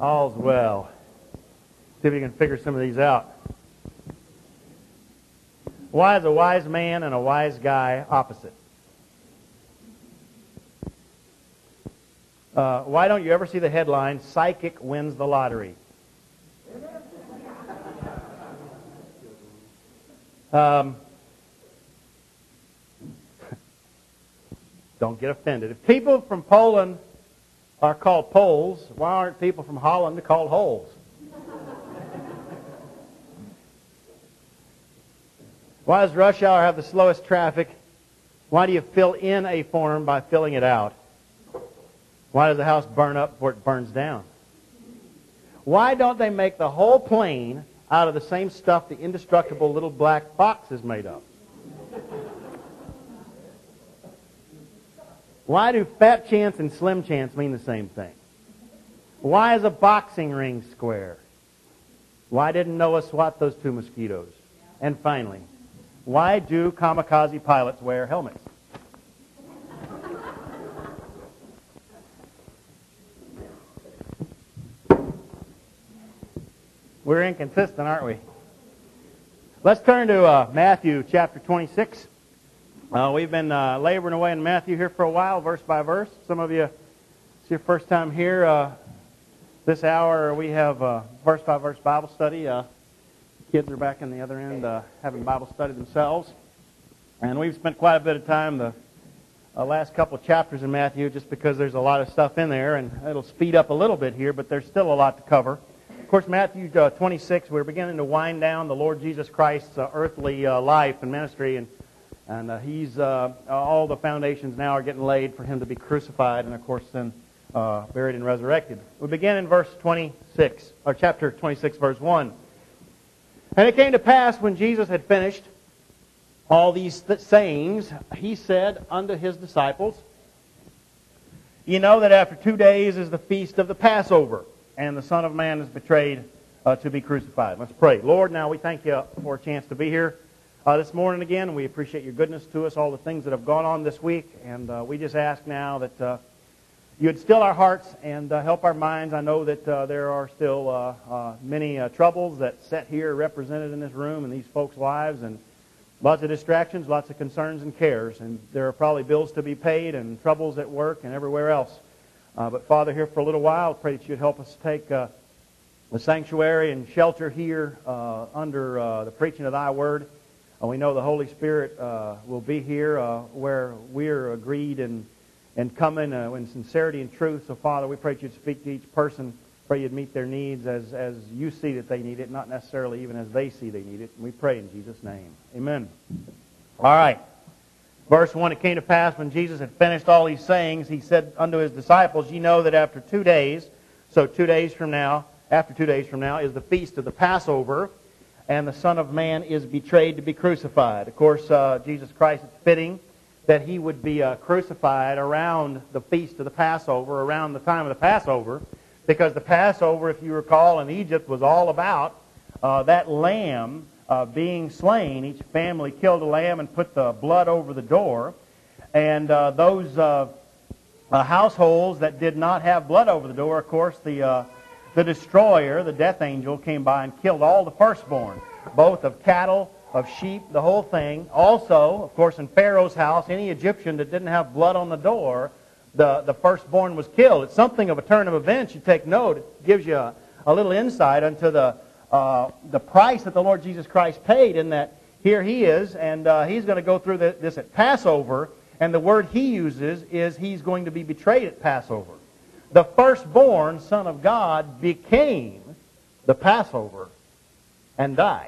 All's well. See if we can figure some of these out. Why is a wise man and a wise guy opposite? Why don't you ever see the headline, "Psychic wins the lottery"? Don't get offended. If people from Poland are called Poles, why aren't people from Holland called holes? Why does rush hour have the slowest traffic? Why do you fill in a form by filling it out? Why does the house burn up before it burns down? Why don't they make the whole plane out of the same stuff the indestructible little black box is made of? Why do fat chance and slim chance mean the same thing? Why is a boxing ring square? Why didn't Noah swat those 2 mosquitoes? And finally, why do kamikaze pilots wear helmets? We're inconsistent, aren't we? Let's turn to Matthew chapter 26. We've been laboring away in Matthew here for a while, verse by verse. Some of you, it's your first time here. This hour we have verse by verse Bible study. Kids are back in the other end having Bible study themselves. And we've spent quite a bit of time the last couple of chapters in Matthew just because there's a lot of stuff in there, and it'll speed up a little bit here, but there's still a lot to cover. Of course, Matthew 26, we're beginning to wind down the Lord Jesus Christ's earthly life and ministry, and he's all the foundations now are getting laid for him to be crucified and, of course, then buried and resurrected. We begin in verse 26, or chapter 26, verse 1. And it came to pass when Jesus had finished all these sayings, he said unto his disciples, "You know that after 2 days is the feast of the Passover, and the Son of Man is betrayed to be crucified." Let's pray. Lord, now we thank you for a chance to be here this morning again. We appreciate your goodness to us, all the things that have gone on this week. And we just ask now that you would still our hearts and help our minds. I know that there are still many troubles that set here represented in this room and these folks' lives, and lots of distractions, lots of concerns and cares. And there are probably bills to be paid and troubles at work and everywhere else. But Father, here for a little while, I pray that you'd help us take the sanctuary and shelter here under the preaching of thy word. We know the Holy Spirit will be here where we're agreed and coming in sincerity and truth. So, Father, we pray that you'd speak to each person. Pray you'd meet their needs as you see that they need it, not necessarily even as they see they need it. And we pray in Jesus' name. Amen. All right. Verse 1, it came to pass when Jesus had finished all these sayings, he said unto his disciples, "Ye know that after 2 days," so 2 days from now, after 2 days from now, is the feast of the Passover, and the Son of Man is betrayed to be crucified. Of course, Jesus Christ, it's fitting that he would be crucified around the feast of the Passover, around the time of the Passover, because the Passover, if you recall, in Egypt was all about that lamb being slain. Each family killed a lamb and put the blood over the door. And those households that did not have blood over the door, of course, the destroyer, the death angel, came by and killed all the firstborn, both of cattle, of sheep, the whole thing. Also, of course, in Pharaoh's house, any Egyptian that didn't have blood on the door, the firstborn was killed. It's something of a turn of events. You take note. It gives you a little insight into the price that the Lord Jesus Christ paid, in that here he is, and he's going to go through this at Passover, and the word he uses is he's going to be betrayed at Passover. The firstborn Son of God became the Passover and died.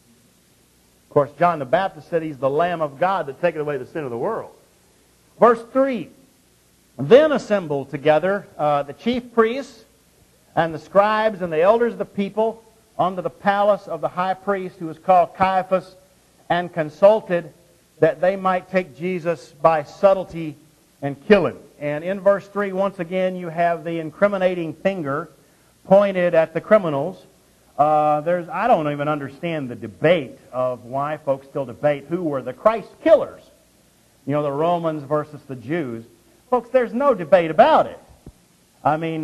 Of course, John the Baptist said he's the Lamb of God that taketh away the sin of the world. Verse 3, then assembled together the chief priests and the scribes and the elders of the people unto the palace of the high priest, who was called Caiaphas, and consulted that they might take Jesus by subtlety and kill him. And in verse 3, once again, you have the incriminating finger pointed at the criminals. I don't even understand the debate of why folks still debate who were the Christ killers. You know, the Romans versus the Jews. Folks, there's no debate about it. I mean,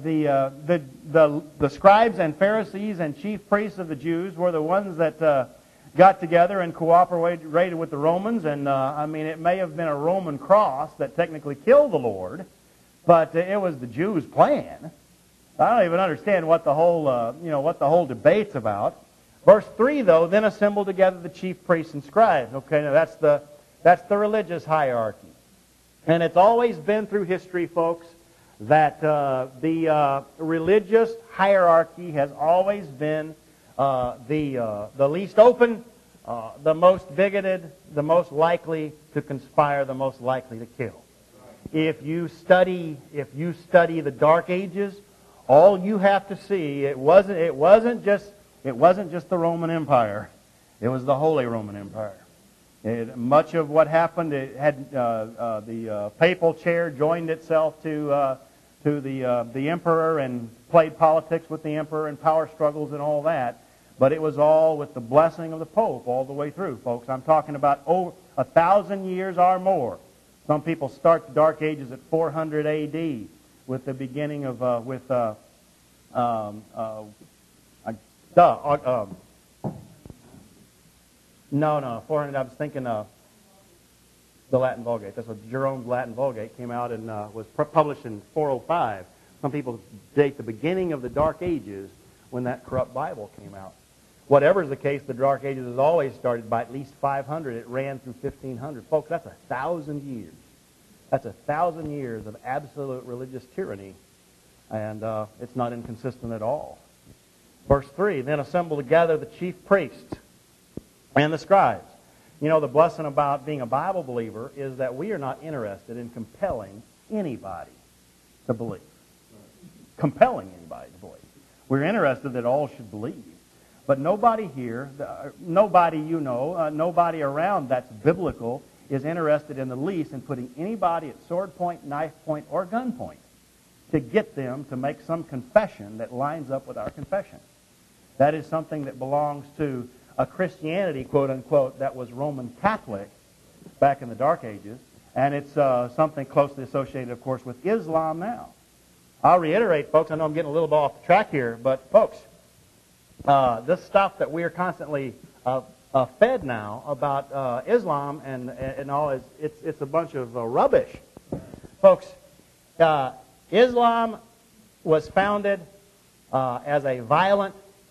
the scribes and Pharisees and chief priests of the Jews were the ones that got together and cooperated with the Romans. And I mean, it may have been a Roman cross that technically killed the Lord, but it was the Jews' plan. I don't even understand what the whole debate's about. Verse 3, though, then assembled together the chief priests and scribes. Okay, now that's the religious hierarchy. And it's always been through history, folks, that the religious hierarchy has always been the least open, the most bigoted, the most likely to conspire, the most likely to kill. If you study the Dark Ages, all you have to see, it wasn't just the Roman Empire. It was the Holy Roman Empire. Much of what happened, it had the papal chair joined itself to the emperor and played politics with the emperor and power struggles and all that. But it was all with the blessing of the Pope all the way through, folks. I'm talking about over 1,000 years or more. Some people start the Dark Ages at 400 A.D. with the beginning of 400. I was thinking the Latin Vulgate. That's what Jerome's Latin Vulgate came out and was published in 405. Some people date the beginning of the Dark Ages when that corrupt Bible came out. Whatever is the case, the Dark Ages has always started by at least 500. It ran through 1500. Folks, that's 1,000 years. That's 1,000 years of absolute religious tyranny, and it's not inconsistent at all. Verse 3, then assemble together the chief priests and the scribes. You know, the blessing about being a Bible believer is that we are not interested in compelling anybody to believe. Compelling anybody to believe. We're interested that all should believe. But nobody here, nobody nobody around that's biblical is interested in the least in putting anybody at sword point, knife point, or gun point to get them to make some confession that lines up with our confession. That is something that belongs to a Christianity, quote unquote, that was Roman Catholic back in the Dark Ages, and it's something closely associated, of course, with Islam now. I'll reiterate, folks, I know I'm getting a little bit off the track here, but folks, this stuff that we are constantly fed now about Islam and all, it's a bunch of rubbish. Folks, Islam was founded as a violent,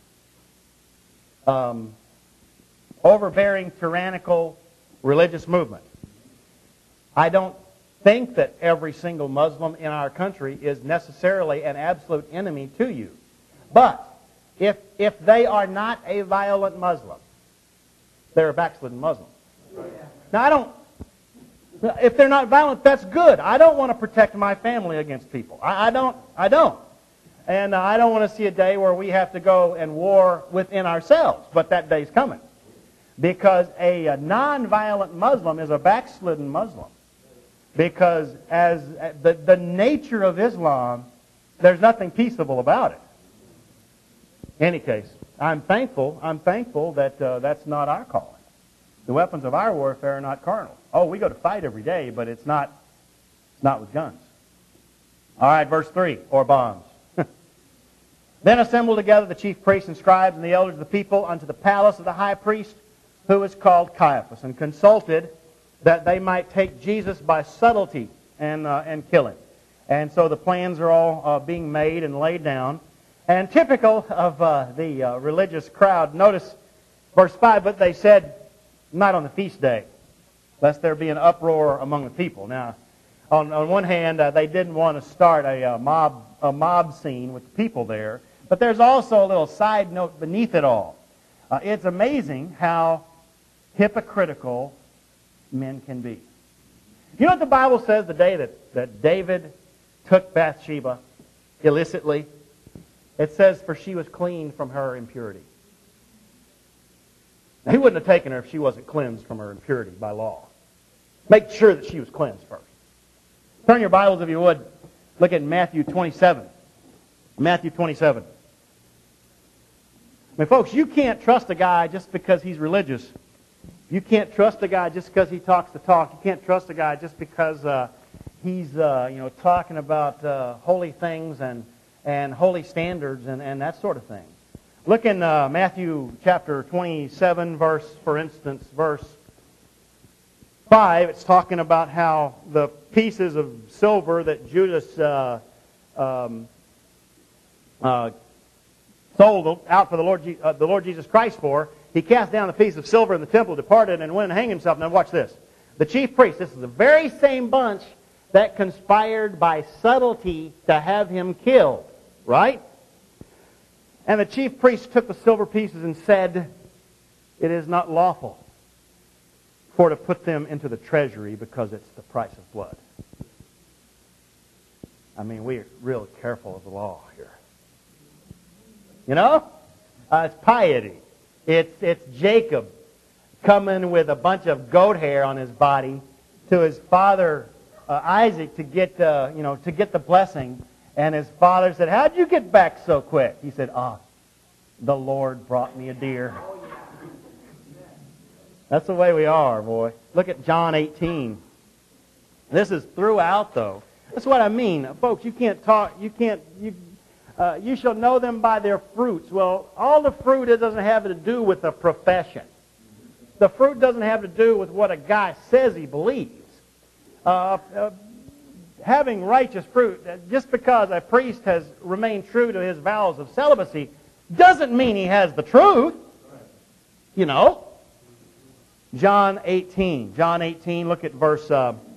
overbearing, tyrannical religious movement. I don't think that every single Muslim in our country is necessarily an absolute enemy to you. But if they are not a violent Muslim, they're a backslidden Muslim. Now, if they're not violent, that's good. I don't want to protect my family against people. I don't. And I don't want to see a day where we have to go and war within ourselves, but that day's coming. Because a non-violent Muslim is a backslidden Muslim. Because as the nature of Islam, there's nothing peaceable about it. In any case, I'm thankful that that's not our calling. The weapons of our warfare are not carnal. Oh, we go to fight every day, but it's not with guns. All right, verse 3, or bombs. Then assembled together the chief priests and scribes and the elders of the people unto the palace of the high priest, who is called Caiaphas, and consulted that they might take Jesus by subtlety and kill him. And so the plans are all being made and laid down. And typical of the religious crowd, notice verse 5, but they said, not on the feast day, lest there be an uproar among the people. Now, on one hand, they didn't want to start a mob scene with the people there, but there's also a little side note beneath it all. It's amazing how hypocritical men can be. You know what the Bible says the day that David took Bathsheba illicitly? It says, for she was clean from her impurity. Now, he wouldn't have taken her if she wasn't cleansed from her impurity by law. Make sure that she was cleansed first. Turn your Bibles, if you would. Look at Matthew 27. Matthew 27. I mean, folks, you can't trust a guy just because he's religious. You can't trust a guy just because he talks the talk. You can't trust a guy just because he's talking about holy things and holy standards and that sort of thing. Look in Matthew chapter 27, verse 5. It's talking about how the pieces of silver that Judas sold out for the Lord Jesus Christ for, he cast down the piece of silver in the temple, departed, and went and hanged himself. Now watch this. The chief priest, this is the very same bunch that conspired by subtlety to have him killed. Right? And the chief priest took the silver pieces and said, "It is not lawful for to put them into the treasury because it's the price of blood." I mean, we're real careful of the law here. You know? It's piety. It's Jacob coming with a bunch of goat hair on his body to his father Isaac to get the blessing. And his father said, "How'd you get back so quick?" He said, "The Lord brought me a deer." That's the way we are, boy. Look at John 18. This is throughout, though. That's what I mean. Folks, you can't talk, you shall know them by their fruits. Well, all the fruit, it doesn't have to do with a profession. The fruit doesn't have to do with what a guy says he believes. Having righteous fruit, just because a priest has remained true to his vows of celibacy, doesn't mean he has the truth. You know? John 18. John 18, look at verse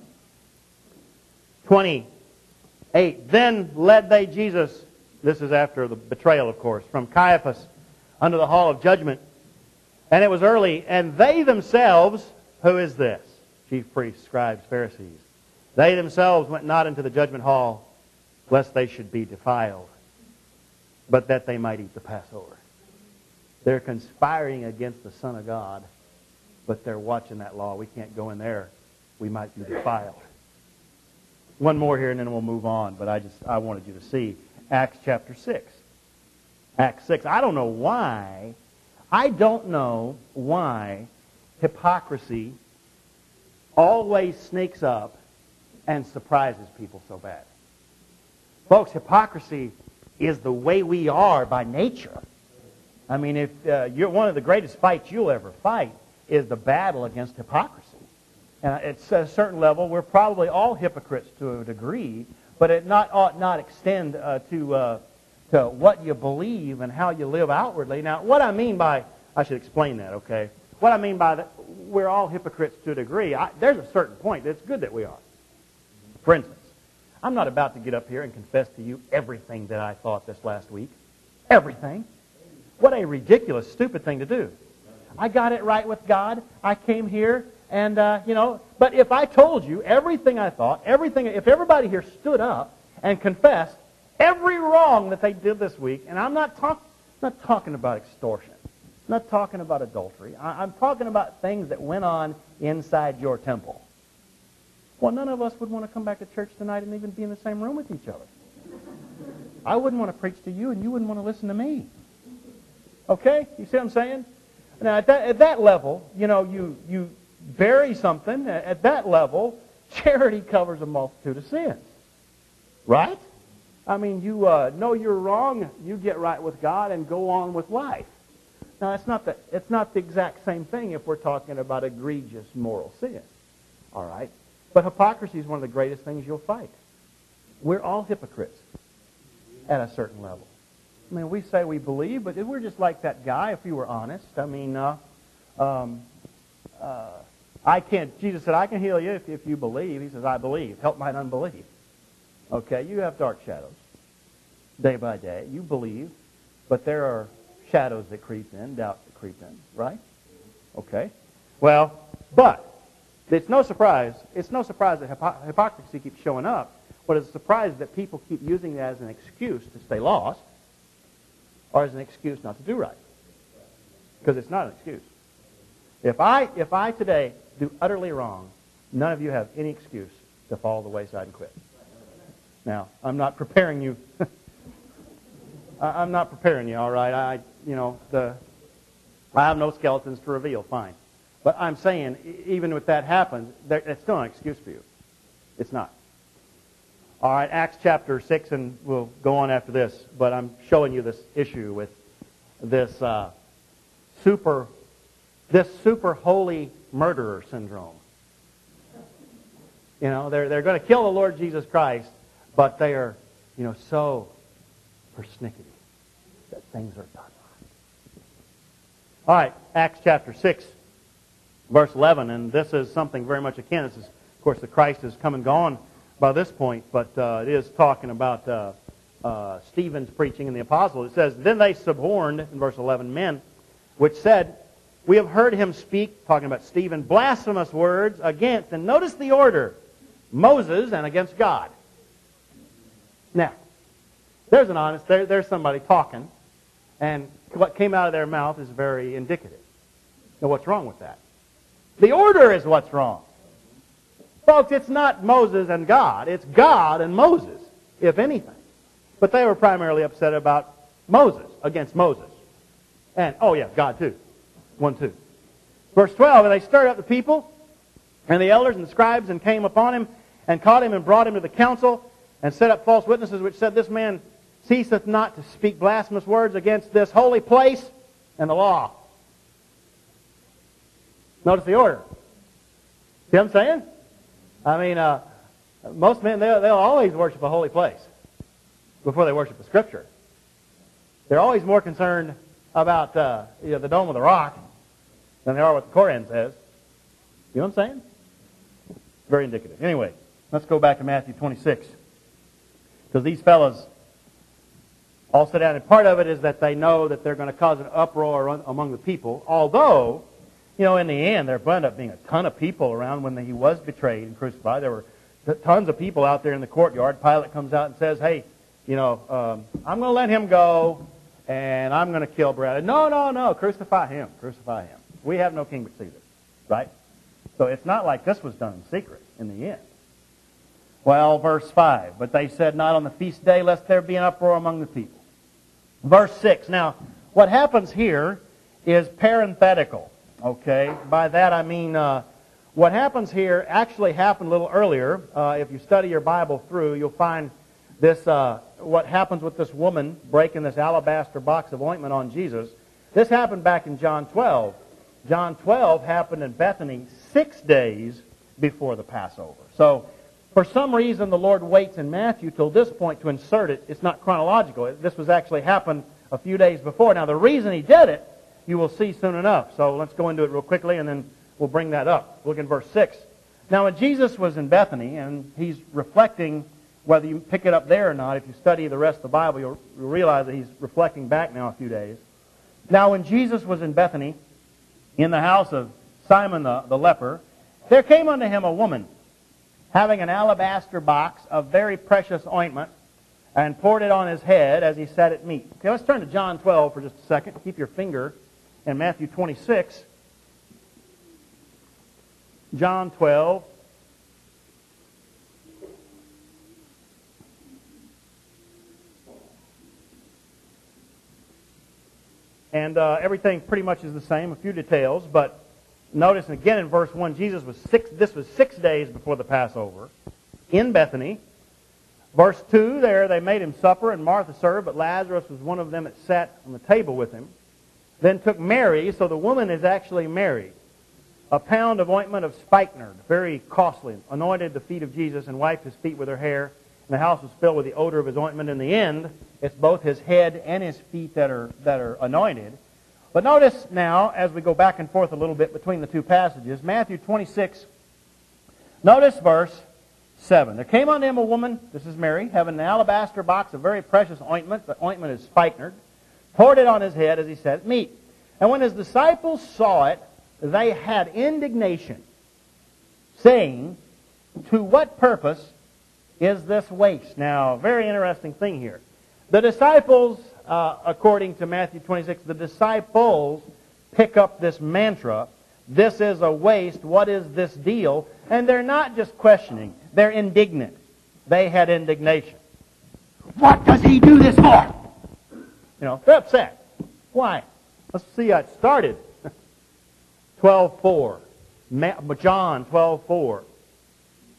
28. Then led they Jesus, this is after the betrayal, of course, from Caiaphas unto the hall of judgment. And it was early, and they themselves, who is this? Chief priests, scribes, Pharisees. They themselves went not into the judgment hall, lest they should be defiled, but that they might eat the Passover. They're conspiring against the Son of God, but they're watching that law. We can't go in there. We might be defiled. One more here, and then we'll move on, but I wanted you to see Acts chapter 6. Acts 6. I don't know why hypocrisy always sneaks up and surprises people so bad. Folks, hypocrisy is the way we are by nature. I mean, if you're one of the greatest fights you'll ever fight is the battle against hypocrisy. And at a certain level, we're probably all hypocrites to a degree, but it ought not extend to what you believe and how you live outwardly. Now, what I mean by, I should explain that, okay? What I mean by that, we're all hypocrites to a degree. There's a certain point that's good that we are. For instance, I'm not about to get up here and confess to you everything that I thought this last week. Everything. What a ridiculous, stupid thing to do. I got it right with God. I came here and, but if I told you everything I thought, if everybody here stood up and confessed every wrong that they did this week, and I'm not talking about extortion. I'm not talking about adultery. I'm talking about things that went on inside your temple. Well, none of us would want to come back to church tonight and even be in the same room with each other. I wouldn't want to preach to you, and you wouldn't want to listen to me. Okay? You see what I'm saying? Now, at that level, you bury something. At that level, charity covers a multitude of sins. Right? I mean, you know you're wrong, you get right with God and go on with life. Now, it's not the exact same thing if we're talking about egregious moral sin. All right? But hypocrisy is one of the greatest things you'll fight. We're all hypocrites at a certain level. I mean, we say we believe, but we're just like that guy, if you were honest. I mean, Jesus said, I can heal you if you believe. He says, I believe. Help mine unbelief. Okay, you have dark shadows day by day. You believe, but there are shadows that creep in, doubts that creep in, right? Okay. Well, but it's no surprise that hypocrisy keeps showing up, but it's a surprise that people keep using it as an excuse to stay lost or as an excuse not to do right. Because it's not an excuse. If I today do utterly wrong, none of you have any excuse to fall to the wayside and quit. Now, I'm not preparing you. I'm not preparing you, all right? I have no skeletons to reveal, fine. But I'm saying, even if that happens, it's still an excuse for you. It's not. All right, Acts chapter 6, and we'll go on after this, but I'm showing you this issue with this super holy murderer syndrome. You know, they're going to kill the Lord Jesus Christ, but they are, so persnickety that things are done right. All right, Acts chapter 6, verse 11, and this is something very much akin. This is, of course, the Christ has come and gone by this point, but it is talking about Stephen's preaching and the apostles. It says, "Then they suborned," in verse 11, "men, which said, we have heard him speak," talking about Stephen, "blasphemous words against," and notice the order, "Moses and against God." Now, there's somebody talking, and what came out of their mouth is very indicative. Now, what's wrong with that? The order is what's wrong. Folks, it's not Moses and God. It's God and Moses, if anything. But they were primarily upset about Moses, against Moses. And, God too. 1-2. Verse 12, "And they stirred up the people and the elders and the scribes and came upon him and caught him and brought him to the council and set up false witnesses which said, This man ceaseth not to speak blasphemous words against this holy place and the law." Notice the order. See what I'm saying? I mean, most men, they'll always worship a holy place before they worship the Scripture. They're always more concerned about the Dome of the Rock than they are what the Koran says. You know what I'm saying? Very indicative. Anyway, let's go back to Matthew 26. Because these fellows all sit down, and part of it is that they know that they're going to cause an uproar among the people, although, in the end, there ended up being a ton of people around when he was betrayed and crucified. There were tons of people out there in the courtyard. Pilate comes out and says, "Hey, I'm going to let him go, and I'm going to kill Barabbas." No, crucify him, crucify him. We have no king but Caesar, right? So it's not like this was done in secret in the end. Well, verse 5, "But they said not on the feast day, lest there be an uproar among the people." Verse 6, now, what happens here is parenthetical, okay? By that I mean, what happens here actually happened a little earlier. If you study your Bible through, you'll find this, what happens with this woman breaking this alabaster box of ointment on Jesus. This happened back in John 12. John 12 happened in Bethany 6 days before the Passover. So, for some reason, the Lord waits in Matthew till this point to insert it. It's not chronological. This was actually happened a few days before. Now, the reason he did it, you will see soon enough. So let's go into it real quickly, and then we'll bring that up. Look in verse 6. "Now, when Jesus was in Bethany," and he's reflecting, whether you pick it up there or not, if you study the rest of the Bible, you'll realize that he's reflecting back now a few days. "Now, when Jesus was in Bethany, in the house of Simon the leper, there came unto him a woman, having an alabaster box of very precious ointment, and poured it on his head as he sat at meat." Okay, let's turn to John 12 for just a second. Keep your finger in Matthew 26. John 12. And everything pretty much is the same, a few details, but notice again in verse 1, this was 6 days before the Passover in Bethany. Verse 2, there they made him supper, and Martha served, but Lazarus was one of them that sat on the table with him. Then took Mary, so the woman is actually Mary, a pound of ointment of spikenard, very costly, anointed the feet of Jesus and wiped his feet with her hair. And the house was filled with the odor of his ointment. In the end, it's both his head and his feet that are anointed. But notice now, as we go back and forth a little bit between the two passages, Matthew 26, notice verse 7. "There came unto him a woman," this is Mary, "having an alabaster box of very precious ointment," the ointment is spikenard, "poured it on his head as he sat at meat. And when his disciples saw it, they had indignation, saying, To what purpose is this waste?" Now, very interesting thing here. The disciples, according to Matthew 26, the disciples pick up this mantra, this is a waste, what is this deal? And they're not just questioning, they're indignant. They had indignation. What does he do this for? They're upset. Why? Let's see how it started. 12:4. John 12:4.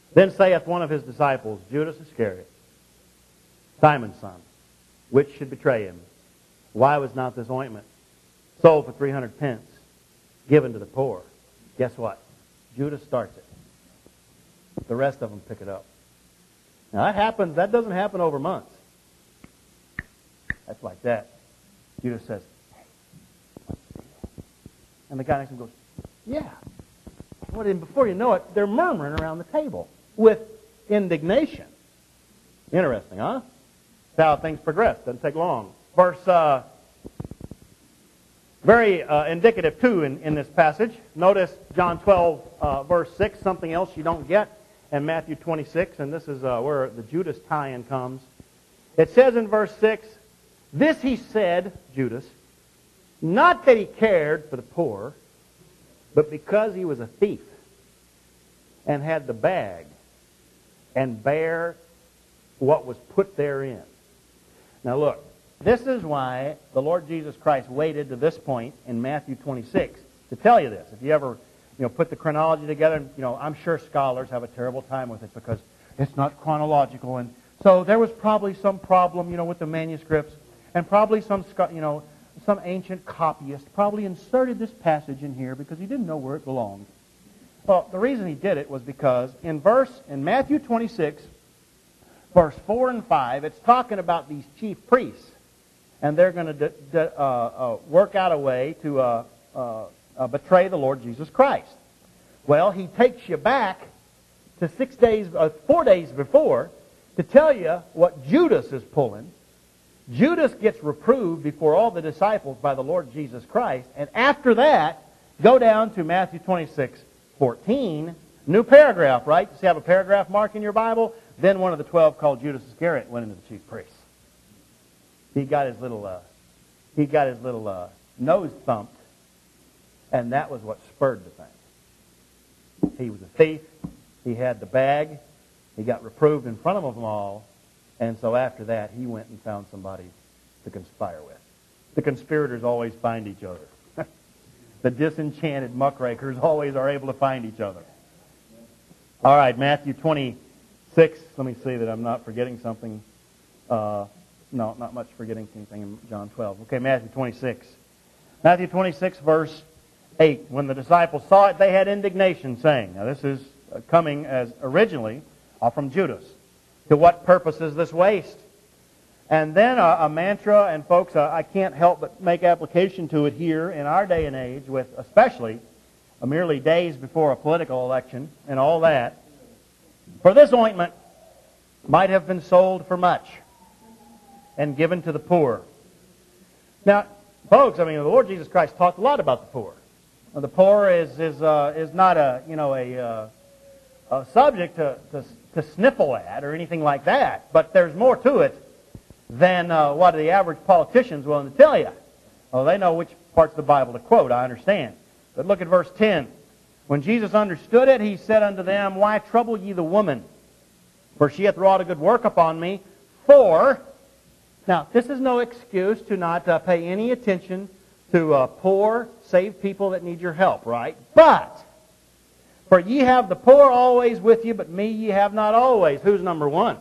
Then saith one of his disciples, Judas Iscariot, Simon's son, which should betray him? Why was not this ointment sold for 300 pence, given to the poor? Guess what? Judas starts it. The rest of them pick it up. Now that doesn't happen over months. That's like that. Judas says, hey, what's the deal? And the guy next to him goes, yeah. Well, then before you know it, they're murmuring around the table with indignation. Interesting, huh? That's how things progress. Doesn't take long. Verse, very indicative, too, in this passage. Notice John 12, verse 6, something else you don't get in Matthew 26, and this is where the Judas tie-in comes. It says in verse 6, this he said, Judas, not that he cared for the poor, but because he was a thief and had the bag and bare what was put therein. Now look, this is why the Lord Jesus Christ waited to this point in Matthew 26 to tell you this. If you ever put the chronology together, I'm sure scholars have a terrible time with it because it's not chronological. And so there was probably some problem, with the manuscripts, and probably some ancient copyist probably inserted this passage in here because he didn't know where it belonged. Well, the reason he did it was because in Matthew 26, verse 4 and 5, it's talking about these chief priests, and they're going to work out a way to betray the Lord Jesus Christ. Well, he takes you back to 4 days before to tell you what Judas is pulling. Judas gets reproved before all the disciples by the Lord Jesus Christ, and after that, go down to Matthew 26:14, new paragraph, right? You have a paragraph mark in your Bible? Then one of the 12 called Judas Iscariot went into the chief priests. He got his little nose thumped, and that was what spurred the thing. He was a thief. He had the bag. He got reproved in front of them all. And so after that, he went and found somebody to conspire with. The conspirators always find each other. The disenchanted muckrakers always are able to find each other. All right, Matthew 26. Let me see that I'm not forgetting something. No, not much forgetting anything in John 12. Okay, Matthew 26. Matthew 26, verse 8. When the disciples saw it, they had indignation, saying, now this is coming as originally from Judas. To what purpose is this waste? And then a mantra, and folks, I can't help but make application to it here in our day and age, with especially merely days before a political election and all that. For this ointment might have been sold for much and given to the poor. Now, folks, the Lord Jesus Christ talked a lot about the poor. Now, the poor is not a subject to sniffle at or anything like that, but there's more to it than what the average politician's willing to tell you. Well, they know which parts of the Bible to quote, I understand. But look at verse 10. When Jesus understood it, he said unto them, why trouble ye the woman? For she hath wrought a good work upon me. For, now, this is no excuse to not pay any attention to poor, saved people that need your help, right? But, for ye have the poor always with you, but me ye have not always. Who's number one?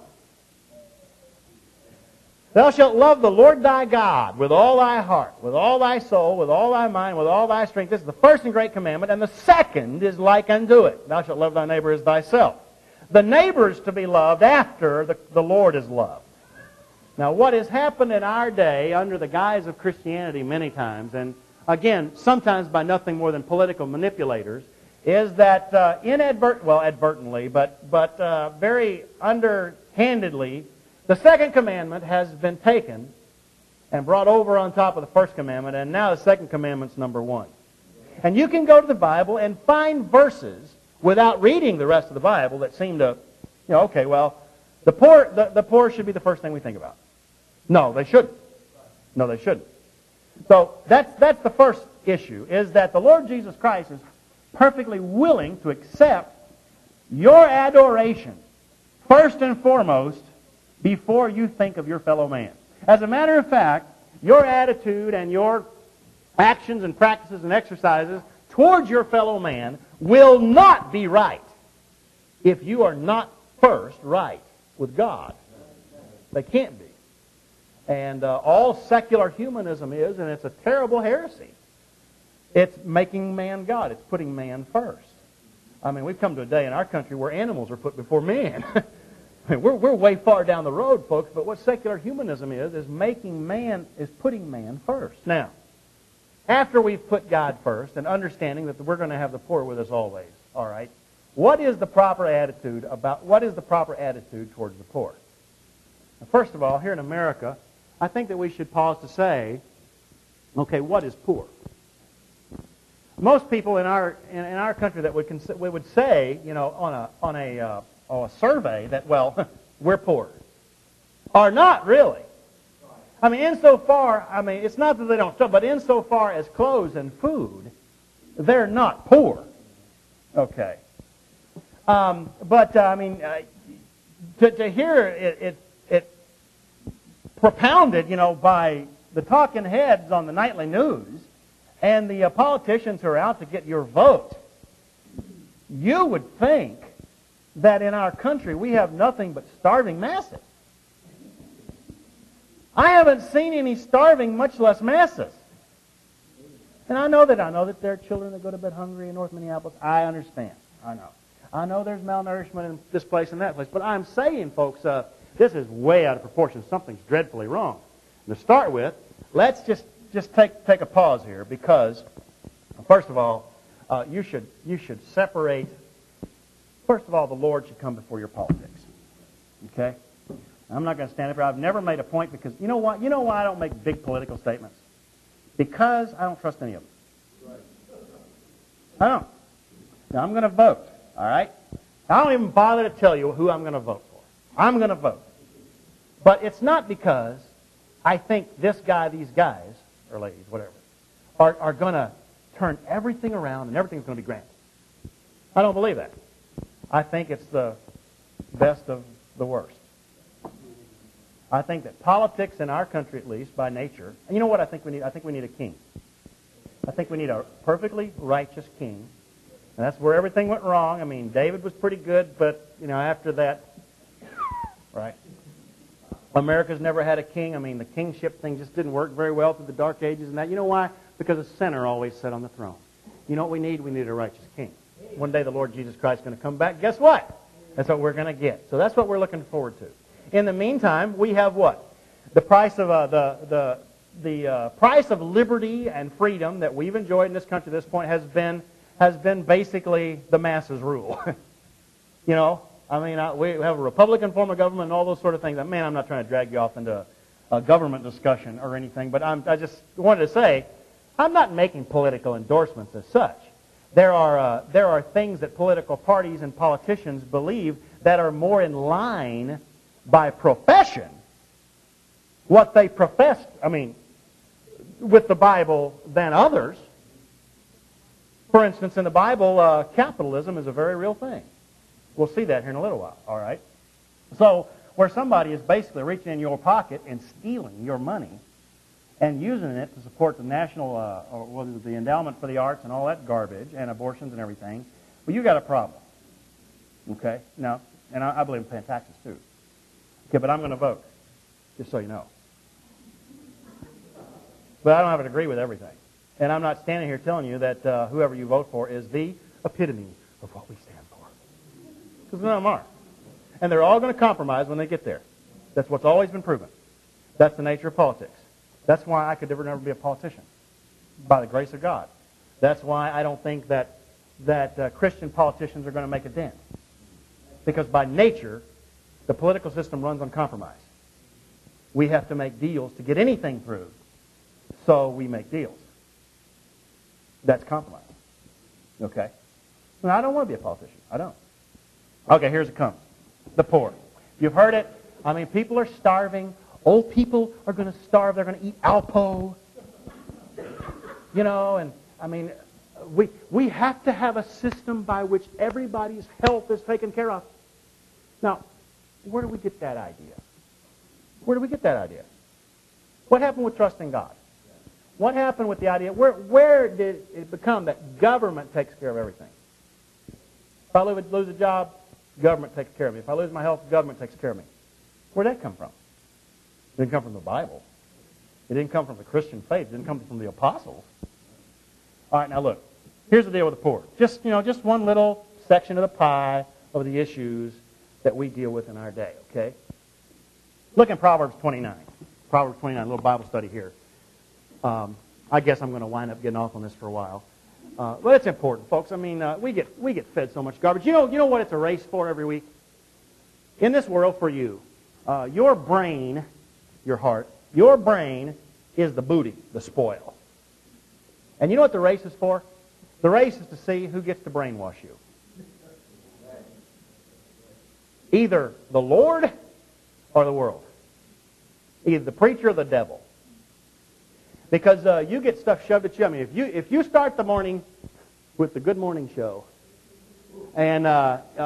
Thou shalt love the Lord thy God with all thy heart, with all thy soul, with all thy mind, with all thy strength. This is the first and great commandment, and the second is like unto it. Thou shalt love thy neighbor as thyself. The neighbor is to be loved after the Lord is loved. Now, what has happened in our day under the guise of Christianity many times, and again, sometimes by nothing more than political manipulators, is that advertently, but very underhandedly, the second commandment has been taken and brought over on top of the first commandment, and now the second commandment's number one. And you can go to the Bible and find verses without reading the rest of the Bible that seem to, okay, well, the poor should be the first thing we think about. No, they shouldn't. No, they shouldn't. So that's the first issue, is that the Lord Jesus Christ is perfectly willing to accept your adoration first and foremost before you think of your fellow man. As a matter of fact, your attitude and your actions and practices and exercises towards your fellow man will not be right if you are not first right with God. They can't be. And all secular humanism is, and it's a terrible heresy, it's making man God. It's putting man first. I mean, we've come to a day in our country where animals are put before man. I mean, we're way far down the road, folks, but what secular humanism is putting man first. Now, after we've put God first and understanding that we're going to have the poor with us always, all right, what is the proper attitude towards the poor? Now, first of all, here in America, I think that we should pause to say, okay, what is poor? Most people in our country that would say, you know, on a survey that, well, we're poor, are not really. I mean, it's not that they don't struggle, but insofar as clothes and food, they're not poor. Okay. To hear it propounded, you know, by the talking heads on the nightly news and the politicians who are out to get your vote, you would think that in our country we have nothing but starving masses. I haven't seen any starving, much less masses. And I know that there are children that go to bed hungry in North Minneapolis. I understand. I know there's malnourishment in this place and that place. But I'm saying, folks, this is way out of proportion. Something's dreadfully wrong. And to start with, let's just take a pause here, because, first of all, you should separate. First of all, the Lord should come before your politics. Okay? I'm not going to stand up here. I've never made a point, because you know what? You know why I don't make big political statements? Because I don't trust any of them. I don't. Now, I'm going to vote. All right? I don't even bother to tell you who I'm going to vote for. I'm going to vote. But it's not because I think this guy, these guys, or ladies, whatever, are going to turn everything around and everything's going to be granted. I don't believe that. I think it's the best of the worst. I think that politics in our country, at least, by nature, and you know what I think we need? I think we need a king. I think we need a perfectly righteous king. And that's where everything went wrong. I mean, David was pretty good, but, you know, after that, right? America's never had a king. I mean, the kingship thing just didn't work very well through the Dark Ages and that. You know why? Because a sinner always sat on the throne. You know what we need? We need a righteous king. One day the Lord Jesus Christ is going to come back. Guess what? That's what we're going to get. So that's what we're looking forward to. In the meantime, we have what? The price of the price of liberty and freedom that we've enjoyed in this country at this point has been basically the masses rule. You know, I mean, we have a Republican form of government and all those sort of things. Man, I'm not trying to drag you off into a government discussion or anything, but I just wanted to say, I'm not making political endorsements as such. There are things that political parties and politicians believe that are more in line by profession, what they profess, I mean, with the Bible than others. For instance, in the Bible, capitalism is a very real thing. We'll see that here in a little while, all right? So, where somebody is basically reaching in your pocket and stealing your money and using it to support the national, or the endowment for the arts and all that garbage, and abortions and everything, well, you got a problem, okay? Now, and I believe in paying taxes, too. Okay, but I'm going to vote, just so you know. But I don't have to agree with everything. And I'm not standing here telling you that whoever you vote for is the epitome of what we stand for. Because none of them are. And they're all going to compromise when they get there. That's what's always been proven. That's the nature of politics. That's why I could never be a politician, by the grace of God. That's why I don't think that Christian politicians are going to make a dent. Because by nature, the political system runs on compromise. We have to make deals to get anything through. So we make deals. That's compromise. Okay? And I don't want to be a politician. I don't. Okay, here's it comes. The poor. You've heard it. I mean, people are starving. Old people are going to starve. They're going to eat Alpo. You know, and I mean, we have to have a system by which everybody's health is taken care of. Now, where do we get that idea? Where do we get that idea? What happened with trusting God? What happened with the idea? Where did it become that government takes care of everything? If I lose a job, government takes care of me. If I lose my health, the government takes care of me. Where'd that come from? It didn't come from the Bible. It didn't come from the Christian faith. It didn't come from the apostles. All right, now look. Here's the deal with the poor. Just one little section of the pie of the issues that we deal with in our day, okay? Look in Proverbs 29. Proverbs 29, a little Bible study here. I guess I'm going to wind up getting off on this for a while. But it's important, folks. I mean, we get fed so much garbage. You know what it's a race for every week? In this world for you, your brain, your heart, your brain is the booty, the spoil. And you know what the race is for? The race is to see who gets to brainwash you. Either the Lord or the world. Either the preacher or the devil. Because you get stuff shoved at you. I mean, if you start the morning with the Good Morning Show, and in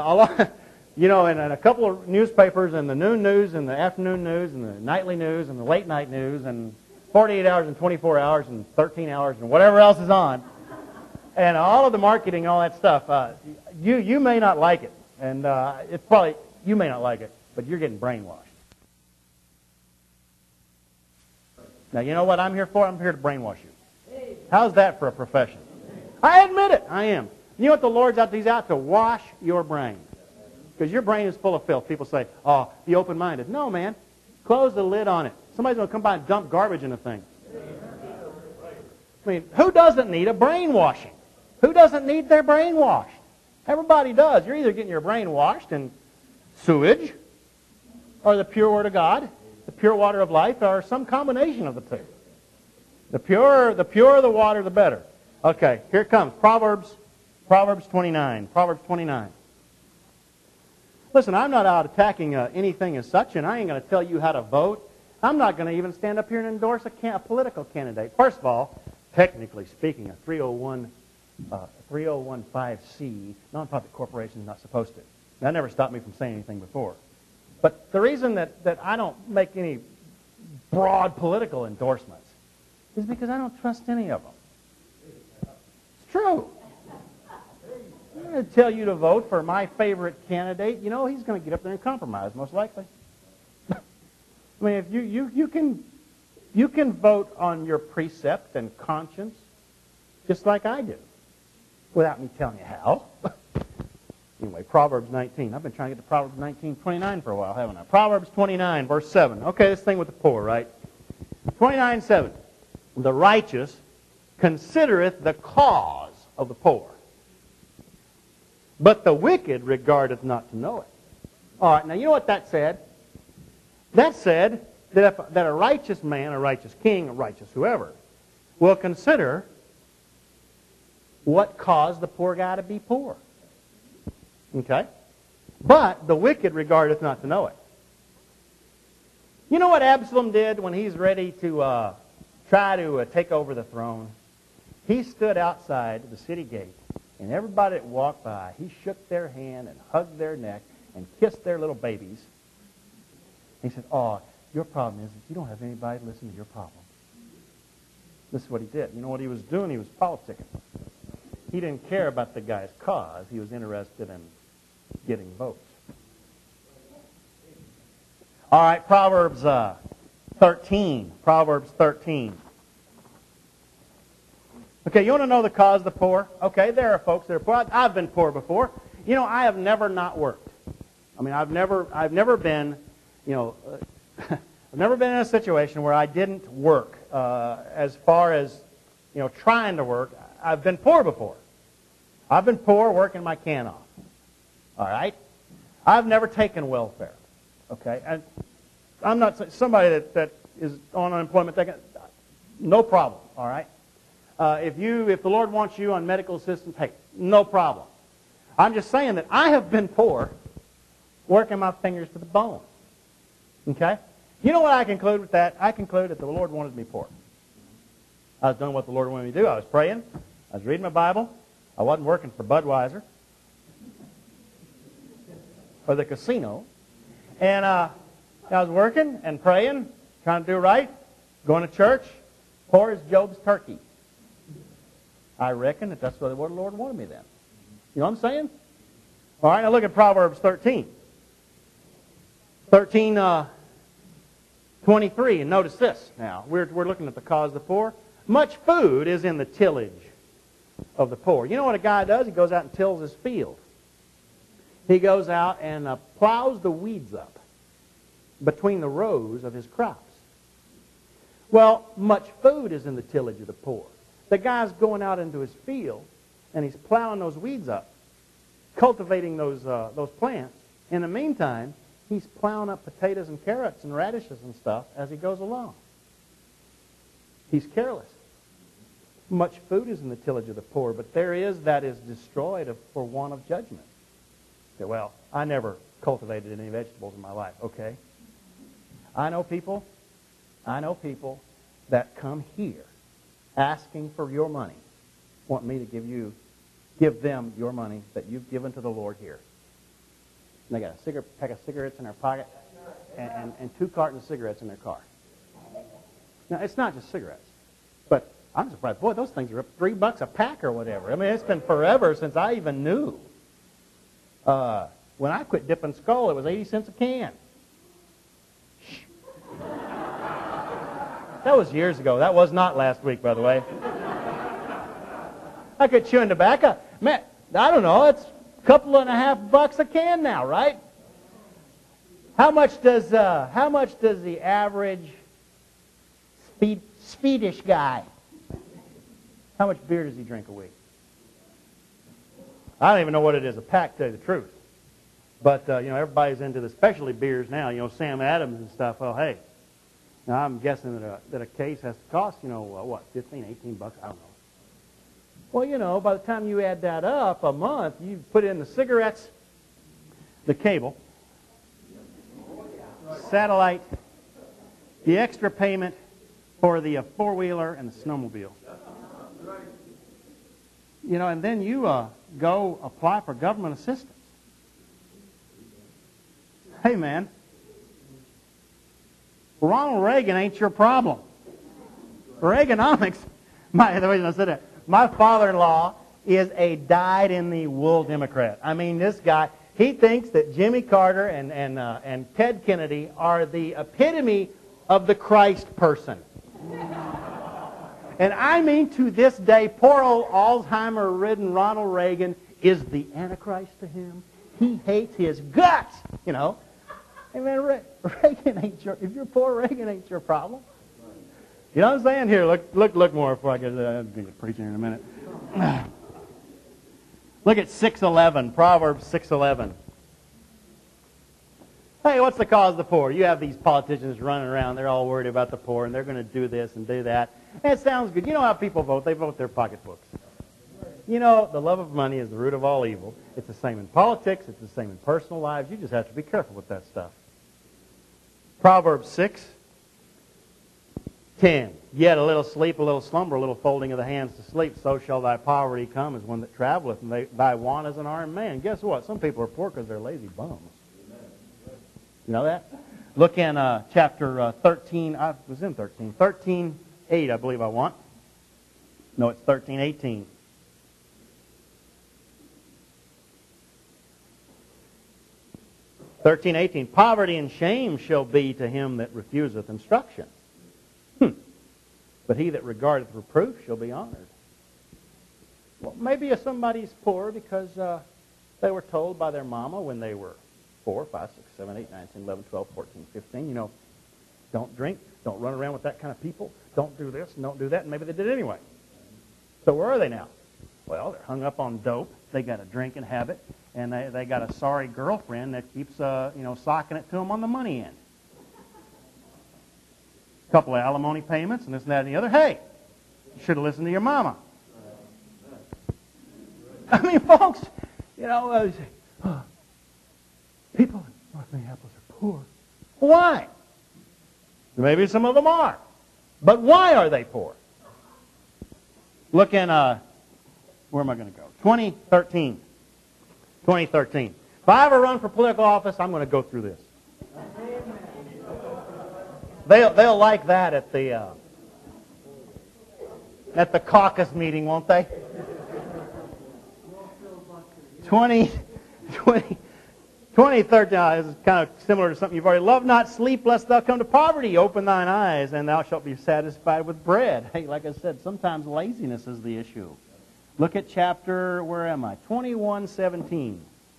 a couple of newspapers, and the noon news, and the afternoon news, and the nightly news, and the late night news, and 48 hours, and 24 hours, and 13 hours, and whatever else is on, and all of the marketing and all that stuff, you may not like it, and it's probably, you may not like it, but you're getting brainwashed. Now, you know what I'm here for? I'm here to brainwash you. How's that for a profession? I admit it. I am. You know what the Lord's out? He's out to wash your brain. Because your brain is full of filth. People say, oh, be open-minded. No, man. Close the lid on it. Somebody's going to come by and dump garbage in the thing. I mean, who doesn't need a brainwashing? Who doesn't need their brain washed? Everybody does. You're either getting your brain washed in sewage or the pure Word of God, the pure water of life, or some combination of the two. The purer the water, the better. Okay, here it comes. Proverbs 29. Proverbs 29. Listen, I'm not out attacking anything as such, and I ain't going to tell you how to vote. I'm not going to even stand up here and endorse a political candidate. First of all, technically speaking, a 3015C nonprofit corporation is not supposed to. That never stopped me from saying anything before. But the reason that I don't make any broad political endorsements is because I don't trust any of them. It's true. I'm going to tell you to vote for my favorite candidate. You know, he's going to get up there and compromise, most likely. I mean, if you can vote on your precept and conscience just like I do, without me telling you how. Anyway, Proverbs 19. I've been trying to get to Proverbs 19:29 for a while, haven't I? Proverbs 29, verse 7. Okay, this thing with the poor, right? 29:7. The righteous considereth the cause of the poor, but the wicked regardeth not to know it. All right, now you know what that said? That said that a righteous man, a righteous king, a righteous whoever, will consider what caused the poor guy to be poor. Okay? But the wicked regardeth not to know it. You know what Absalom did when he's ready to try to take over the throne? He stood outside the city gate, and everybody that walked by, he shook their hand and hugged their neck and kissed their little babies. He said, oh, your problem is that you don't have anybody to listen to your problem. This is what he did. You know what he was doing? He was politicking. He didn't care about the guy's cause. He was interested in getting votes. All right, Proverbs 13. Proverbs 13. Okay, you want to know the cause of the poor? Okay, there are folks that are poor. I've been poor before. You know, I have never not worked. I mean, I've never been, I've never been in a situation where I didn't work. As far as, trying to work, I've been poor before. I've been poor working my can off. All right? I've never taken welfare. Okay? And I'm not somebody that is on unemployment taking, no problem. All right? If the Lord wants you on medical assistance, hey, no problem. I'm just saying that I have been poor working my fingers to the bone. Okay? You know what I conclude with that? I conclude that the Lord wanted me poor. I was doing what the Lord wanted me to do. I was praying. I was reading my Bible. I wasn't working for Budweiser or the casino. And I was working and praying, trying to do right, going to church, poor as Job's turkey. I reckon that's what the Lord wanted me then. You know what I'm saying? All right, now look at Proverbs 13. 13:23, and notice this now. We're looking at the cause of the poor. Much food is in the tillage of the poor. You know what a guy does? He goes out and tills his field. He goes out and plows the weeds up between the rows of his crops. Well, much food is in the tillage of the poor. The guy's going out into his field, and he's plowing those weeds up, cultivating those plants. In the meantime, he's plowing up potatoes and carrots and radishes and stuff as he goes along. He's careless. Much food is in the tillage of the poor, but there is that is destroyed for want of judgment. Say, well, I never cultivated any vegetables in my life. Okay. I know people that come here asking for your money, want me to give them your money that you've given to the Lord here. And they got a pack of cigarettes in their pocket and 2 cartons of cigarettes in their car. Now, it's not just cigarettes, but I'm surprised. Boy, those things are up $3 a pack or whatever. I mean, it's been forever since I even knew. When I quit dipping Skull, it was 80 cents a can. That was years ago. That was not last week, by the way. I could chew in tobacco. Man, I don't know. It's a couple and a half bucks a can now, right? How much does the average Swedish guy, how much beer does he drink a week? I don't even know what it is a pack, to tell you the truth. But, everybody's into the specialty beers now. Sam Adams and stuff. Well, hey, now I'm guessing that a case has to cost, 15, 18 bucks? I don't know. Well, by the time you add that up a month, you put in the cigarettes, the cable, satellite, the extra payment for the four-wheeler and the snowmobile. And then you go apply for government assistance. Hey, man, Ronald Reagan ain't your problem. Reaganomics, the reason I said that, my father-in-law is a dyed-in-the-wool Democrat. I mean, this guy, he thinks that Jimmy Carter and Ted Kennedy are the epitome of the Christ person. And I mean, to this day, poor old Alzheimer-ridden Ronald Reagan is the Antichrist to him. He hates his guts, Hey, man, Reagan ain't if you're poor, Reagan ain't your problem. You know what I'm saying? Here, look more before I get to preaching in a minute. Look at 6:11, Proverbs 6:11. Hey, what's the cause of the poor? You have these politicians running around. They're all worried about the poor, and they're going to do this and do that. And it sounds good. You know how people vote? They vote their pocketbooks. The love of money is the root of all evil. It's the same in politics. It's the same in personal lives. You just have to be careful with that stuff. Proverbs 6:10. Yet a little sleep, a little slumber, a little folding of the hands to sleep, so shall thy poverty come as one that traveleth, and thy want as an armed man. Guess what? Some people are poor because they're lazy bums. You know that? Look in chapter 13. I was in 13. 13:8, I believe I want. No, it's 13:18. Poverty and shame shall be to him that refuseth instruction. But he that regardeth reproof shall be honored. Well, maybe somebody's poor because they were told by their mama when they were 4, 5, 6, 7, 8, 9, 10, 11, 12, 14, 15, don't drink, don't run around with that kind of people, don't do this and don't do that, and maybe they did anyway. So where are they now? Well, they're hung up on dope, they got a drinking habit, and they got a sorry girlfriend that keeps, socking it to them on the money end. A couple of alimony payments and this and that and the other. Hey, you should have listened to your mama. I mean, folks, people in North Minneapolis are poor. Why? Maybe some of them are. But why are they poor? Look in, where am I going to go? 2013. 2013. If I ever run for political office, I'm going to go through this. They'll like that at the caucus meeting, won't they? 20 2013 is kind of similar to something you've already. Love not sleep, lest thou come to poverty. Open thine eyes, and thou shalt be satisfied with bread. Hey, like I said, sometimes laziness is the issue. Look at chapter, where am I? 21:17.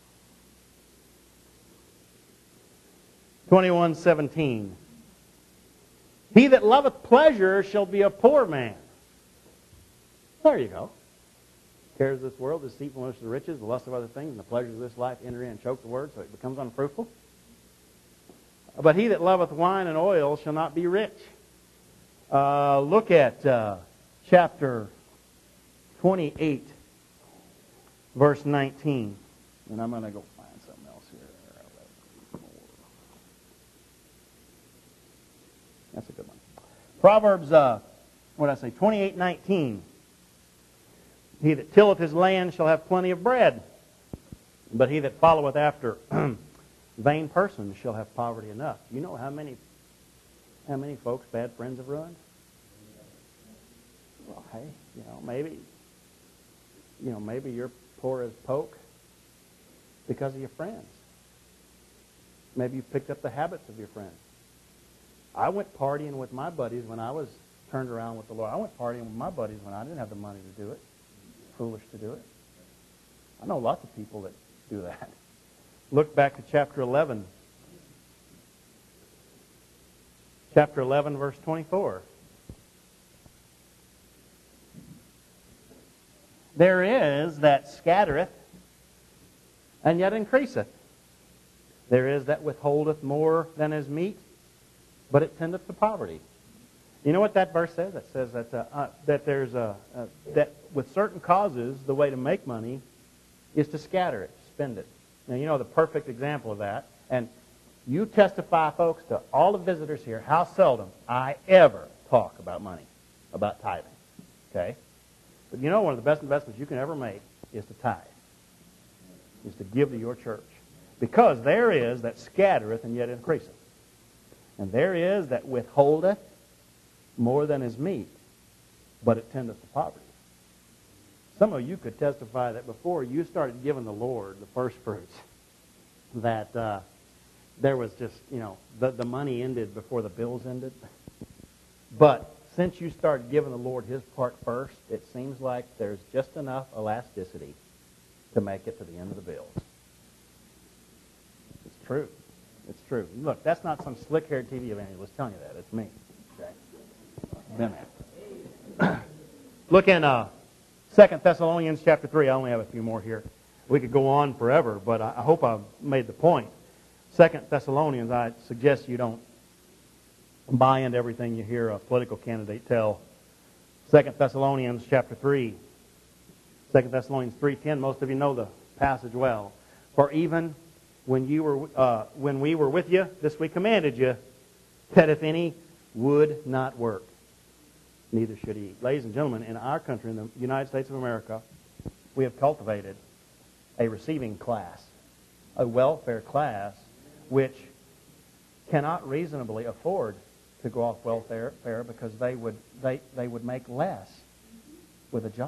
21:17. He that loveth pleasure shall be a poor man. There you go. Cares of this world, the deceitfulness of the riches, the lust of other things, and the pleasures of this life enter in and choke the word, so it becomes unfruitful. But he that loveth wine and oil shall not be rich. Look at chapter 28, verse 19. And I'm going to go find something else here. That's a good one. Proverbs, 28:19. He that tilleth his land shall have plenty of bread, but he that followeth after vain persons shall have poverty enough. You know how many folks bad friends have ruined? Well, hey, maybe you're poor as poke because of your friends. Maybe you picked up the habits of your friends. I went partying with my buddies when I was turned around with the Lord. I went partying with my buddies when I didn't have the money to do it. Foolish to do it. I know lots of people that do that. Look back to chapter 11. Chapter 11, verse 24. There is that scattereth and yet increaseth. There is that withholdeth more than is meet, but it tendeth to poverty. You know what that verse says? It says that that with certain causes, the way to make money is to scatter it, spend it. Now, you know the perfect example of that. And you testify, folks, to all the visitors here, how seldom I ever talk about money, about tithing. Okay? But you know one of the best investments you can ever make is to tithe, is to give to your church. Because there is that scattereth and yet increaseth. And there is that withholdeth more than is meet, but it tendeth to poverty. Some of you could testify that before you started giving the Lord the first fruits, that there was just, the money ended before the bills ended. But since you started giving the Lord His part first, it seems like there's just enough elasticity to make it to the end of the bills. It's true. It's true. Look, that's not some slick-haired TV evangelist telling you that. It's me. Okay? Been there. Look in 2 Thessalonians chapter 3. I only have a few more here. We could go on forever, but I hope I've made the point. 2 Thessalonians, I suggest you don't buy into everything you hear a political candidate tell. 2 Thessalonians chapter 3. 2 Thessalonians 3:10. Most of you know the passage well. For even when we were with you, this we commanded you, that if any would not work, neither should he eat. Ladies and gentlemen, in our country, in the United States of America, we have cultivated a receiving class, a welfare class, which cannot reasonably afford to go off welfare because they would make less with a job.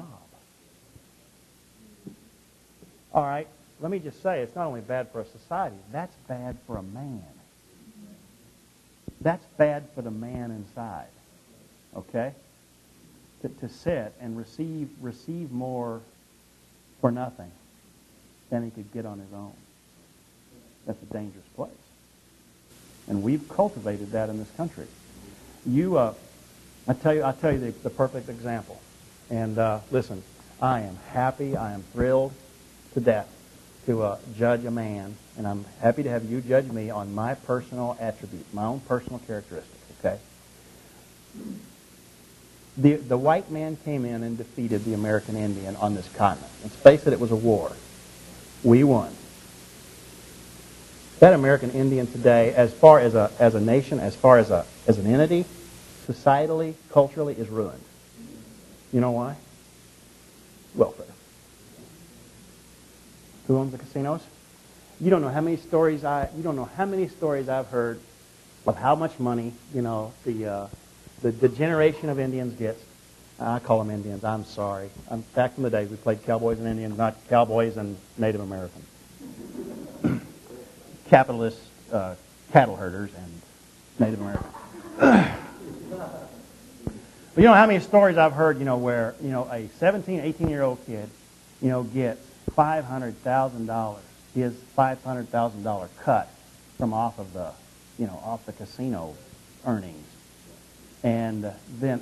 All right, let me just say, it's not only bad for a society, that's bad for a man. That's bad for the man inside. Okay? To sit and receive more for nothing than he could get on his own. That's a dangerous place. And we've cultivated that in this country. I tell you the perfect example. And listen, I am happy, I am thrilled to death to judge a man, and I'm happy to have you judge me on my personal attributes, my own personal characteristics, okay? The white man came in and defeated the American Indian on this continent. Let's face it, it was a war. We won. That American Indian today, as far as a nation, as far as an entity, societally, culturally, is ruined. You know why? Welfare. Who owns the casinos? You don't know how many stories I've heard of how much money the generation of Indians gets. I call them Indians. I'm sorry. Back in the days we played cowboys and Indians, not cowboys and Native Americans. capitalist cattle herders and Native Americans. But you know how many stories I've heard, where, a 17, 18-year-old kid, gets $500,000, his $500,000 cut from off the casino earnings. And then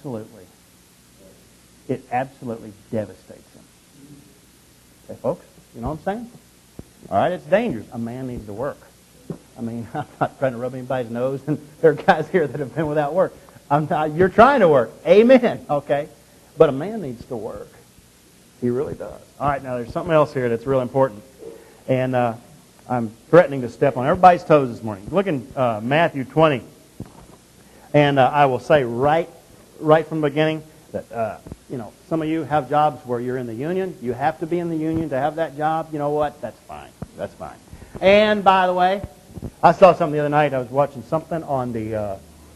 it absolutely devastates him. Okay, folks, you know what I'm saying? All right, it's dangerous. A man needs to work. I mean, I'm not trying to rub anybody's nose, and there are guys here that have been without work. You're trying to work. Amen. Okay? But a man needs to work. He really does. All right, now there's something else here that's real important. And I'm threatening to step on everybody's toes this morning. Look in Matthew 20. And I will say right from the beginning that, some of you have jobs where you're in the union. You have to be in the union to have that job. You know what? That's fine. That's fine. And, by the way, I saw something the other night. I was watching something on the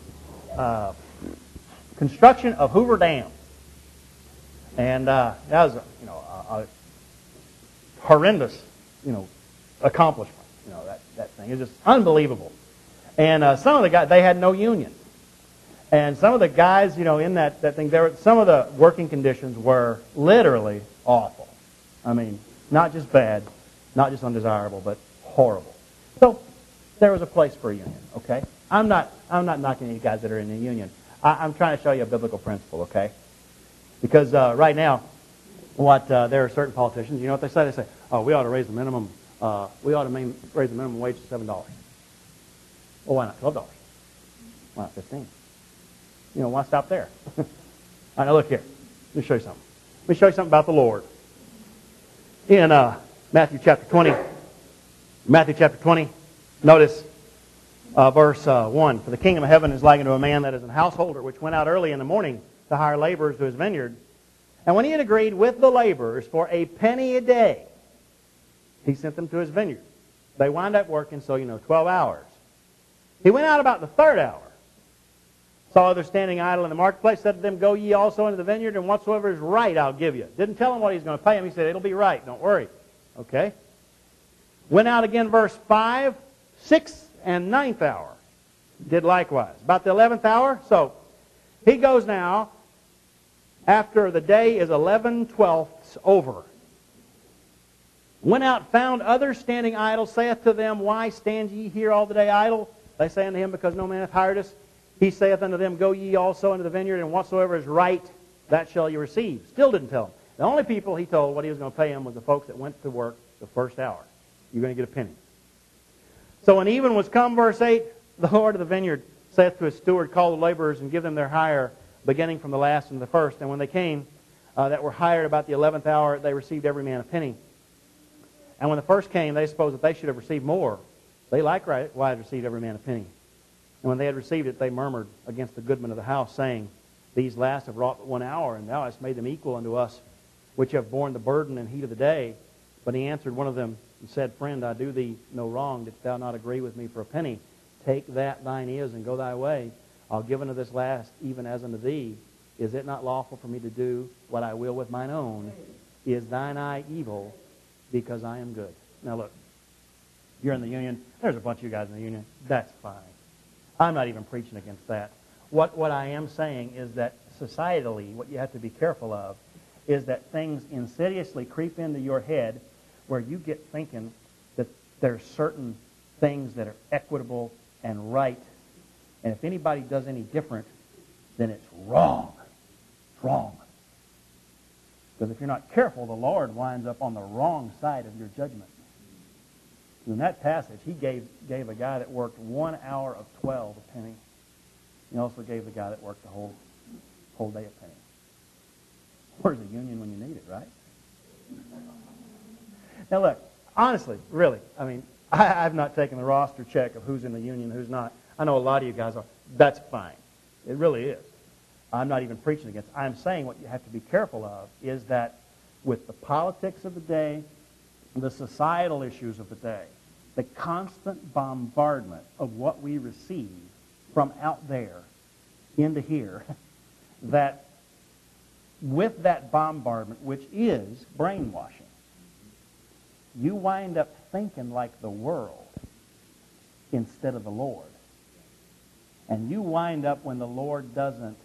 construction of Hoover Dam. And that was, a horrendous, accomplishment. That thing is just unbelievable. And some of the guys, they had no union. And some of the guys, in that thing, some of the working conditions were literally awful. I mean, not just bad, not just undesirable, but horrible. So there was a place for a union, okay? I'm not knocking any guys that are in the union. I'm trying to show you a biblical principle, okay? Because right now, there are certain politicians, you know what they say? They say, oh, we ought to raise the minimum, raise the minimum wage to $7. Well, why not $12? Why not $15? Why stop there? All right, now look here. Let me show you something. Let me show you something about the Lord. In Matthew chapter 20, notice verse 1. For the kingdom of heaven is like unto a man that is an householder, which went out early in the morning to hire laborers to his vineyard. And when he had agreed with the laborers for a penny a day, he sent them to his vineyard. They wind up working, 12 hours. He went out about the third hour, saw others standing idle in the marketplace, said to them, go ye also into the vineyard, and whatsoever is right I'll give you. Didn't tell them what he's going to pay them. He said, it'll be right, don't worry. Okay? Went out again, verse 5, 6th and 9th hour. Did likewise. About the 11th hour, so he goes now, after the day is 11/12 over. Went out, found others standing idle, saith to them, why stand ye here all the day idle? They say unto him, because no man hath hired us. He saith unto them, go ye also into the vineyard, and whatsoever is right, that shall ye receive. Still didn't tell them. The only people he told what he was going to pay them was the folks that went to work the first hour. You're going to get a penny. So when even was come, verse 8, the Lord of the vineyard saith to his steward, call the laborers and give them their hire, beginning from the last and the first. And when they came that were hired about the 11th hour, they received every man a penny. And when the first came, they supposed that they should have received more. They likewise received every man a penny. And when they had received it, they murmured against the goodman of the house, saying, these last have wrought but 1 hour, and thou hast made them equal unto us, which have borne the burden and heat of the day. But he answered one of them and said, friend, I do thee no wrong. Didst thou not agree with me for a penny? Take that thine is, and go thy way. I'll give unto this last, even as unto thee. Is it not lawful for me to do what I will with mine own? Is thine eye evil, because I am good? Now look, you're in the union. There's a bunch of you guys in the union. That's fine. I'm not even preaching against that. What I am saying is that societally, what you have to be careful of is that things insidiously creep into your head where you get thinking that there's certain things that are equitable and right, and if anybody does any different, then it's wrong. It's wrong. Because if you're not careful, the Lord winds up on the wrong side of your judgment. In that passage, he gave a guy that worked 1 hour of 12 a penny. He also gave the guy that worked the whole day a penny. Where's the union when you need it, right? Now look, honestly, really, I mean, I've not taken the roster check of who's in the union and who's not. I know a lot of you guys are. That's fine. It really is. I'm not even preaching against it. I'm saying what you have to be careful of is that with the politics of the day, the societal issues of the day, the constant bombardment of what we receive from out there into here, that with that bombardment, which is brainwashing, you wind up thinking like the world instead of the Lord. And you wind up when the Lord doesn't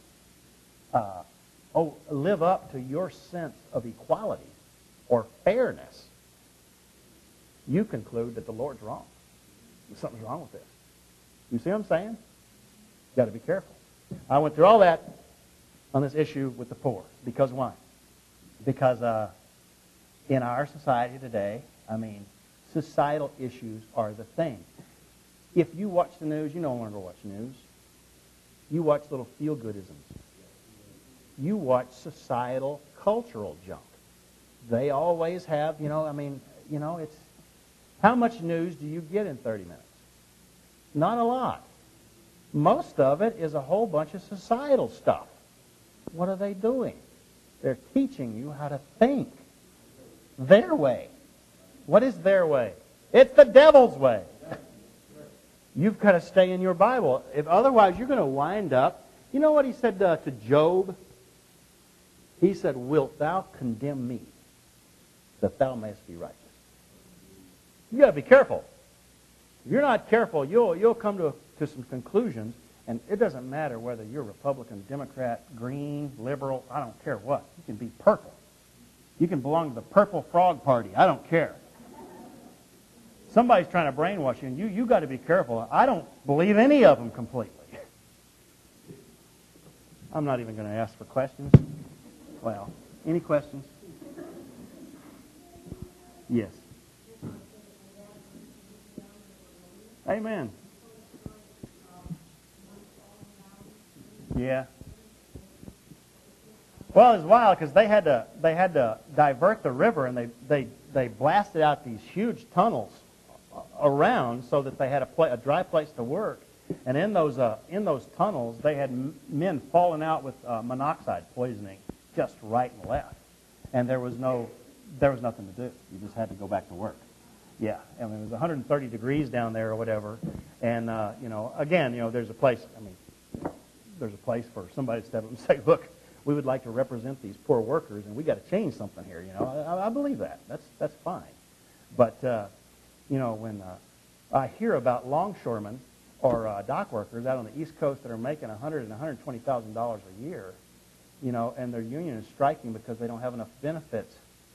live up to your sense of equality or fairness, you conclude that the Lord's wrong. Something's wrong with this. You see what I'm saying? You've got to be careful. I went through all that on this issue with the poor. Because why? Because in our society today, societal issues are the thing. If you watch the news, you no longer watch news. You watch little feel-goodisms. You watch societal, cultural junk. They always have, it's... How much news do you get in 30 minutes? Not a lot. Most of it is a whole bunch of societal stuff. What are they doing? They're teaching you how to think. Their way. What is their way? It's the devil's way. You've got to stay in your Bible. Otherwise, you're going to wind up... You know what he said to Job? He said, "Wilt thou condemn me, that thou mayest be righteous?" You've got to be careful. If you're not careful, you'll come to some conclusions, and it doesn't matter whether you're Republican, Democrat, Green, Liberal, I don't care what. You can be purple. You can belong to the Purple Frog Party. I don't care. Somebody's trying to brainwash you, and you got to be careful. I don't believe any of them completely. I'm not even going to ask for questions. Well, any questions? Yes. Amen. Yeah. Well, it's wild because they had to divert the river, and they blasted out these huge tunnels around so that they had a dry place to work. And in those tunnels, they had men falling out with monoxide poisoning just right and left, and there was nothing to do. You just had to go back to work. Yeah, it was 130 degrees down there or whatever, and again, there's a place. There's a place for somebody to step up and say, "Look, we would like to represent these poor workers, and we got to change something here." I believe that. That's fine, but when I hear about longshoremen or dock workers out on the East Coast that are making $100,000 and $120,000 a year, and their union is striking because they don't have enough benefits.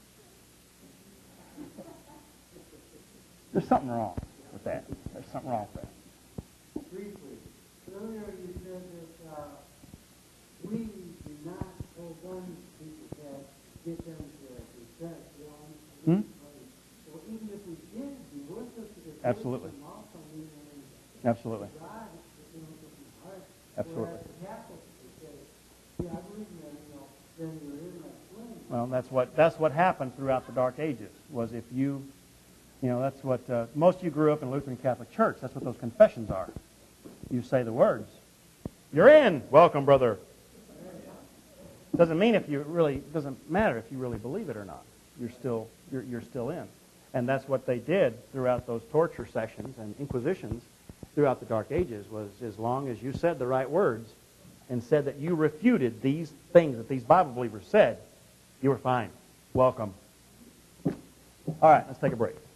There's something wrong with that. There's something wrong with that. Briefly, earlier you said that we do not gun people that get them to confess. So even if we did be worthless to the Absolutely. Absolutely. Absolutely. Well, that's what happened throughout the Dark Ages. Was if that's what most of you grew up in Lutheran Catholic Church. That's what those confessions are. You say the words. You're in. Welcome, brother. Doesn't matter if you really believe it or not. You're still in. And that's what they did throughout those torture sessions and inquisitions throughout the Dark Ages, was as long as you said the right words and said that you refuted these things that these Bible believers said, you were fine. Welcome. All right, let's take a break.